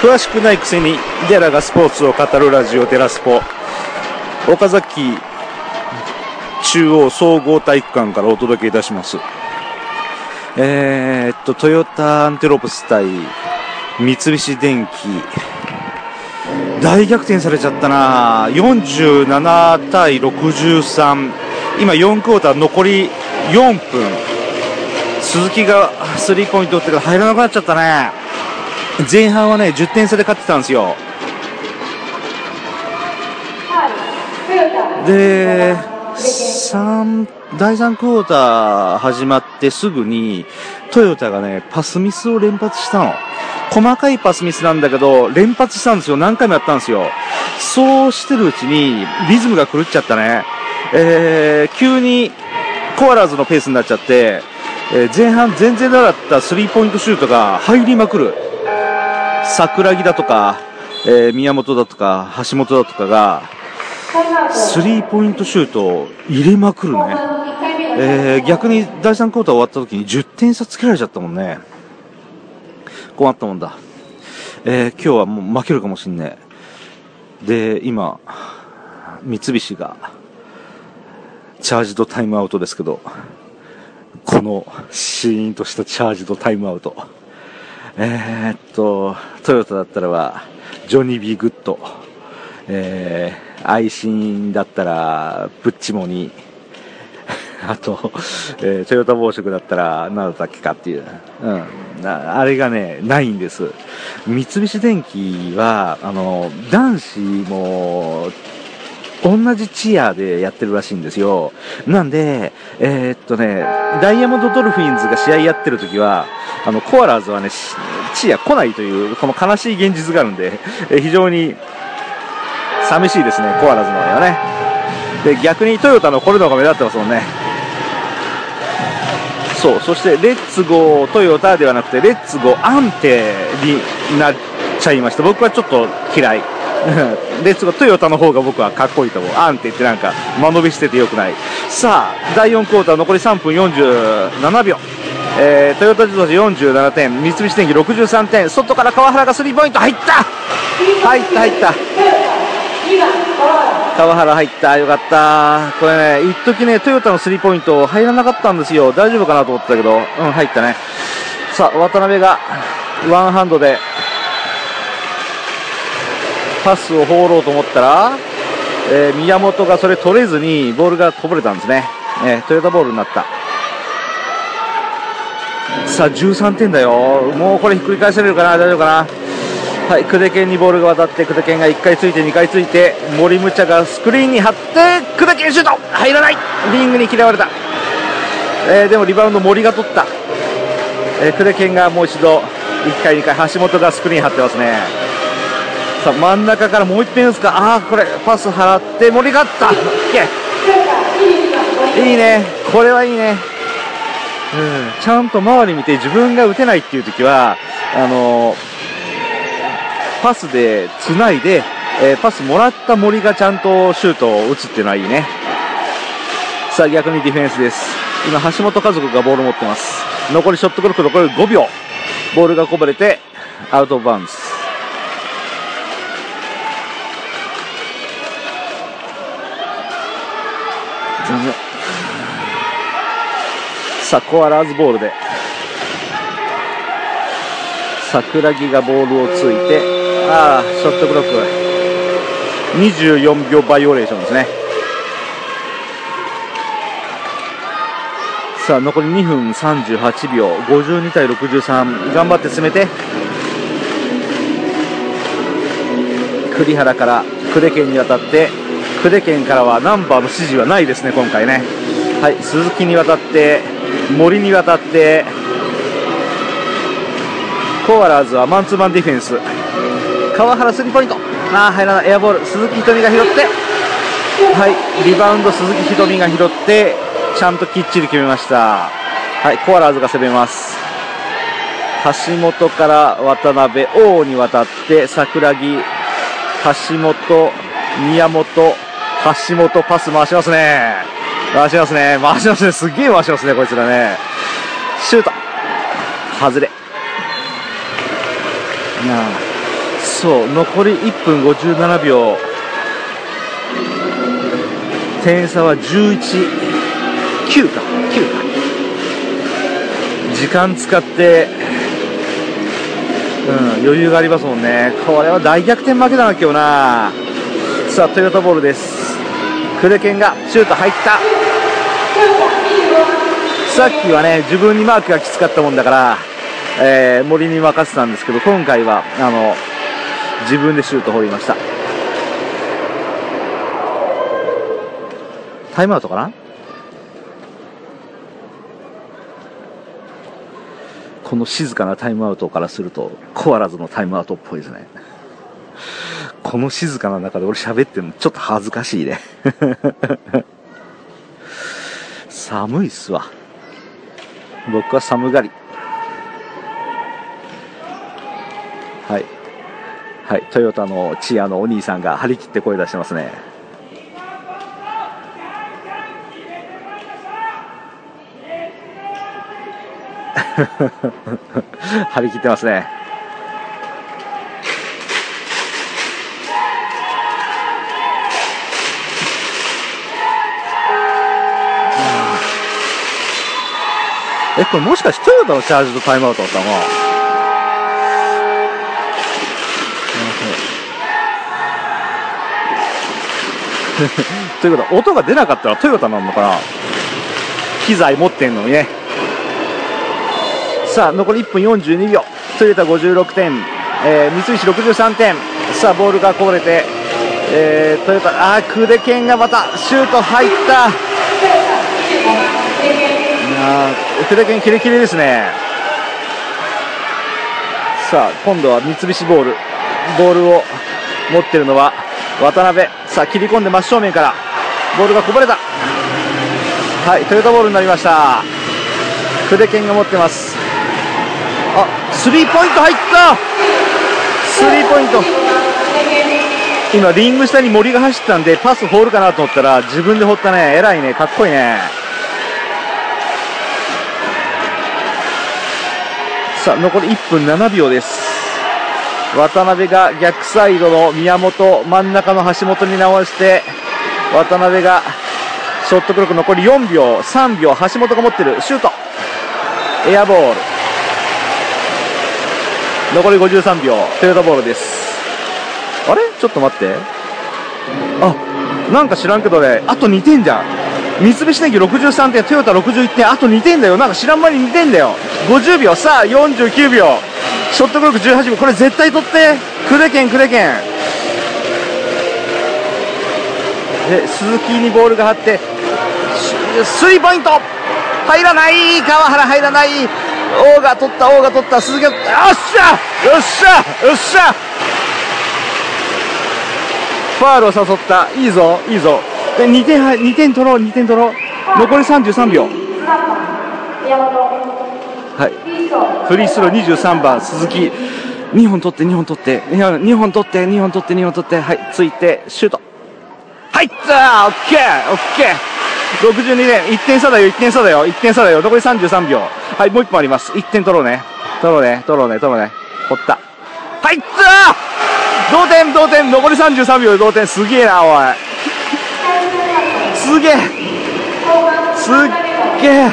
詳しくないくせにデラがスポーツを語るラジオデラスポ、岡崎中央総合体育館からお届けいたします。トヨタアンテロープス対三菱電機、大逆転されちゃったな。47対63、今4クォーター残り4分、鈴木がスリーポイント打ってから入らなくなっちゃったね。前半はね10点差で勝ってたんですよ。で第3クォーター始まってすぐにトヨタがねパスミスを連発したの。細かいパスミスなんだけど連発したんですよ。何回もやったんですよ。そうしてるうちにリズムが狂っちゃったね。急にコアラーズのペースになっちゃって、前半全然なかったスリーポイントシュートが入りまくる。桜木だとか、宮本だとか橋本だとかがスリーポイントシュートを入れまくるね。逆に第3クォーター終わった時に10点差つけられちゃったもんね。困ったもんだ。今日はもう負けるかもしんねえ。で今三菱がチャージドタイムアウトですけど、このシーンとしたチャージドタイムアウト、トヨタだったらはジョニー・ビー・グッド、アイシンだったらプッチモニあと、トヨタ紡織だったら何だったっけかっていう、あれがねないんです。三菱電機は男子も同じチアでやってるらしいんですよ。なんでダイヤモンドドルフィンズが試合やってる時はコアラーズはねチア来ないというこの悲しい現実があるんで、非常に寂しいですね、コアラーズの場合はね。で逆にトヨタのこれの方が目立ってますもんね。そしてレッツゴートヨタではなくてレッツゴーアンテになっちゃいました。僕はちょっと嫌いレッツゴートヨタの方が僕はかっこいいと思う。アンテってなんか間延びしててよくない。さあ第4クォーター残り3分47秒、トヨタ自動車47点三菱電機63点。外から川原がスリーポイント入った川原入った。よかった。これね一時ねトヨタのスリーポイント入らなかったんですよ。大丈夫かなと思ってたけど入ったね。さあ渡辺がワンハンドでパスを放ろうと思ったら、宮本がそれ取れずにボールがこぼれたんですね。トヨタボールになった。さあ13点だよ。もうこれひっくり返せれるかな。大丈夫かな。はい、クデケンにボールが渡ってクデケンが1回ついて2回ついて森ムチャがスクリーンに張ってクデケンシュート入らない。リングに嫌われた。でもリバウンド森が取った。クデケンがもう一度1回2回橋本がスクリーン張ってますね。さあ真ん中からもう1点ですか。これパス払って森があった。いいね、これはいいね。ちゃんと周り見て自分が打てないっていう時はパスでつないで、パスもらった森がちゃんとシュートを打つっていうのはいいね。さあ逆にディフェンスです。今橋本家族がボールを持ってます。残りショットクロック残り5秒。ボールがこぼれてアウトオブバウンズ。さあコアラーズボールで桜木がボールをついてショットクロック24秒バイオレーションですね。さあ残り2分38秒52対63。頑張って進めて栗原からクデケンに渡ってクデケンからはナンバーの指示はないですね今回ね。はい、鈴木に渡って森に渡ってコアラーズはマンツーマンディフェンス。川原スリーポイント入らない。エアボール鈴木瞳が拾って、リバウンド鈴木瞳が拾ってちゃんときっちり決めました。コアラーズが攻めます。橋本から渡辺王に渡って桜木橋本宮本橋本パス回しますね。すっげえ回しますねこいつらね。シュート外れ。 そう、残り1分57秒。点差は11、9か。時間使って、余裕がありますもんね。これは大逆転負けだな、今日な。さあ、トヨタボールです。クレケンがシュート入った。さっきはね、自分にマークがきつかったもんだから、森に任せたんですけど、今回は自分でシュート放りました。タイムアウトかな。この静かなタイムアウトからするとコアラズのタイムアウトっぽいですね。この静かな中で俺喋ってるのちょっと恥ずかしいね。寒いっすわ。僕は寒がり。はい。はい。トヨタのチアのお兄さんが張り切って声出してますね。張り切ってますね。これもしかしてトヨタのチャージとタイムアウトだったの？ということは音が出なかったらトヨタなのかな。機材持ってんのにね。さあ残り1分42秒。トヨタ56点、三菱63点。さあボールがこぼれて、トヨタクレケンがまたシュート入った。クレケンキレキレですね。さあ今度は三菱ボールを持ってるのは渡辺。さあ切り込んで真正面からボールがこぼれた。はい、トヨタボールになりました。クレケンが持ってます。スリーポイント入った。スリーポイント。今リング下に森が走ったんでパス放るかなと思ったら自分で放ったね。偉いね、かっこいいね。さあ残り1分7秒です。渡辺が逆サイドの宮本、真ん中の橋本に直して、渡辺がショットクロック残り4秒、3秒、橋本が持ってる。シュート。エアボール。残り53秒、トヨタボールです。あれちょっと待って。なんか知らんけどね、あと2点じゃん。三菱電機63点、トヨタ61点、あと2点だよ。なんか知らん間に2点だよ。50秒、さあ49秒。ショットクロック18秒。これ絶対取って。クレケン。で、鈴木にボールが張って、スリーポイント入らない。川原入らない。王が取った。鈴木が、よっしゃファールを誘った。いいぞ。で、2点取ろう。残り33秒。はい。フリースロー23番、鈴木。2本取って。はい、ついて、シュート。入ったー。オッケー。62点。1点差だよ。残り33秒。はい、もう1本あります。1点取ろうね。取ろうね。取った。入ったー。同点。残り33秒で同点。すげえな、おい。すげえ。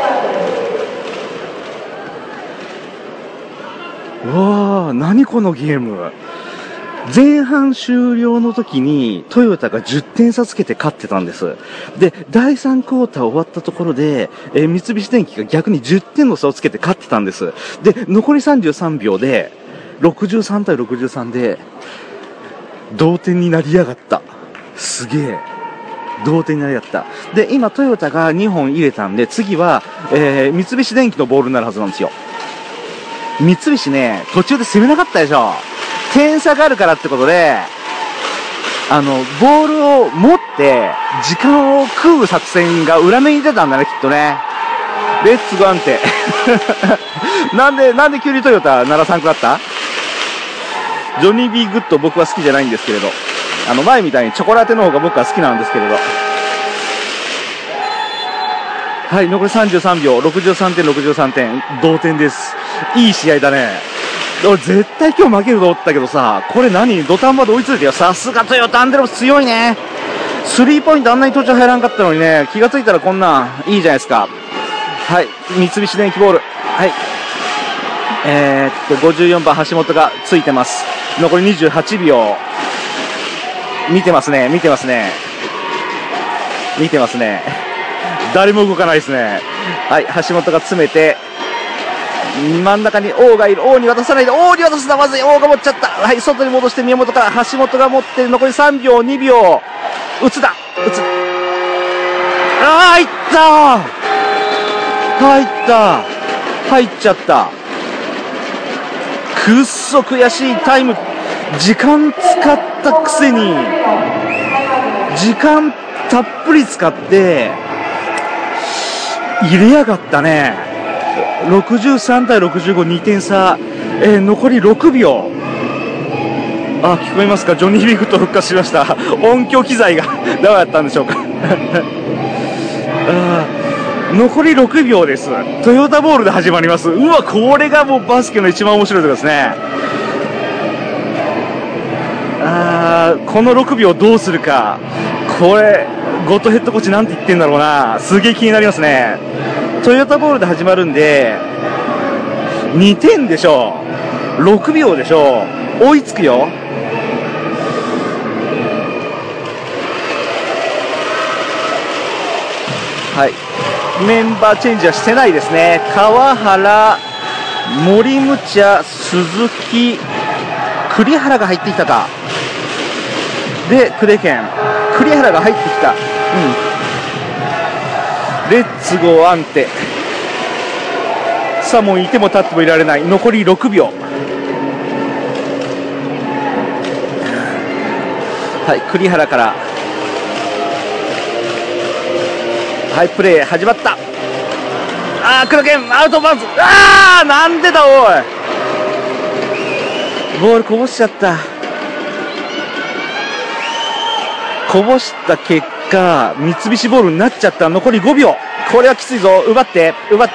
わあ、何このゲーム。前半終了の時にトヨタが10点差つけて勝ってたんです。で、第3クォーター終わったところで、三菱電機が逆に10点の差をつけて勝ってたんです。で、残り33秒で63対63で同点になりやがった。すげえ。同点になりやった。で、今トヨタが2本入れたんで、次は、三菱電機のボールになるはずなんですよ。三菱ね、途中で攻めなかったでしょ。点差があるからってことで、ボールを持って時間を食う作戦が裏目に出たんだね、きっとね。レッツゴー安定。なんで急にトヨタ鳴らさんくなった？ジョニー・ビー・グッド僕は好きじゃないんですけれど、前みたいにチョコラテの方が僕は好きなんですけれど。はい、残り33秒、63点、同点です。いい試合だね。 俺絶対今日負けると思ったけどさ、これ何土壇場で追いついてよ。さすがトヨタアンデロス強いね。スリーポイントあんなに途中入らんかったのにね、気がついたらこんなんいいじゃないですか。はい、三菱電機ボール。はい。54番橋本がついてます。残り28秒。見てますね。誰も動かないですね。はい、橋本が詰めて、真ん中に王がいる。王に渡さないで。王に渡すな、まずい。王が持っちゃった。はい、外に戻して宮本から橋本が持って、残り3秒、2秒。打つ。入っちゃった。くっそ悔しいタイム。時間使ったくせに、時間たっぷり使って、入れやがったね。63対65、2点差。残り6秒。聞こえますか？ジョニー・ビグと復活しました。音響機材がどうやったんでしょうか。残り6秒です。トヨタボールで始まります。うわ、これがもうバスケの一番面白いところですね。この6秒どうするか。これ、ゴッドヘッドコーチなんて言ってんだろうな。すげえ気になりますね。トヨタボールで始まるんで、2点でしょ。6秒でしょ。追いつくよ。はい。メンバーチェンジはしてないですね。川原、森ムチャ、鈴木、栗原が入ってきたか。で、栗原が入ってきた。レッツゴーアンテ。さあもういても立ってもいられない。残り6秒。はい、栗原から。はい、プレー始まった。黒剣アウトバウンズ。なんでだおい。ボールこぼしちゃった。こぼした結果、三菱ボールになっちゃった。残り5秒。これはきついぞ。奪って。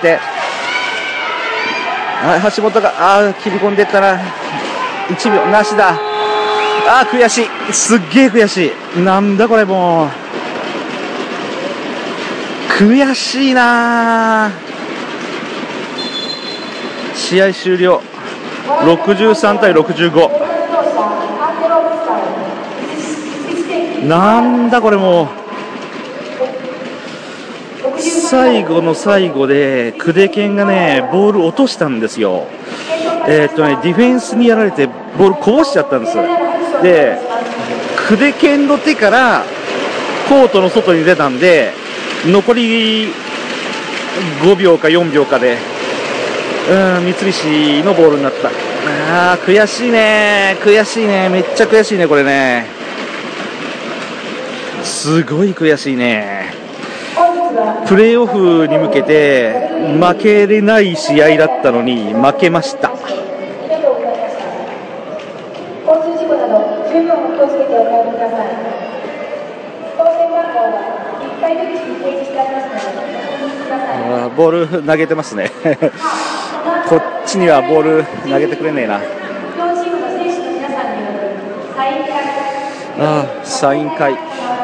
はい、橋本が、切り込んでったな。1秒なしだ。悔しい。すっげえ悔しい。なんだこれもう。悔しいな。試合終了。63対65。なんだこれもう。最後の最後でクデケンがねボール落としたんですよ。ディフェンスにやられてボールこぼしちゃったんです。でクデケンの手からコートの外に出たんで残り5秒か4秒かで三菱のボールになった。悔しいねめっちゃ悔しいねこれね。すごい悔しいね。プレーオフに向けて負けれない試合だったのに負けました。ボール投げてますね。こっちにはボール投げてくれねえな。サイン会。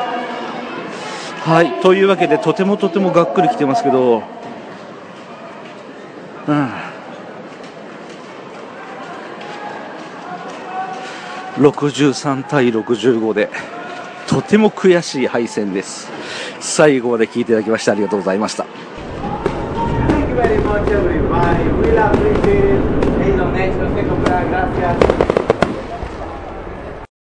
はい、というわけでとてもがっくりきてますけど、63対65でとても悔しい敗戦です。最後まで聞いていただきましてありがとうございました。Thank you very much everybody. We appreciate it. Gracias.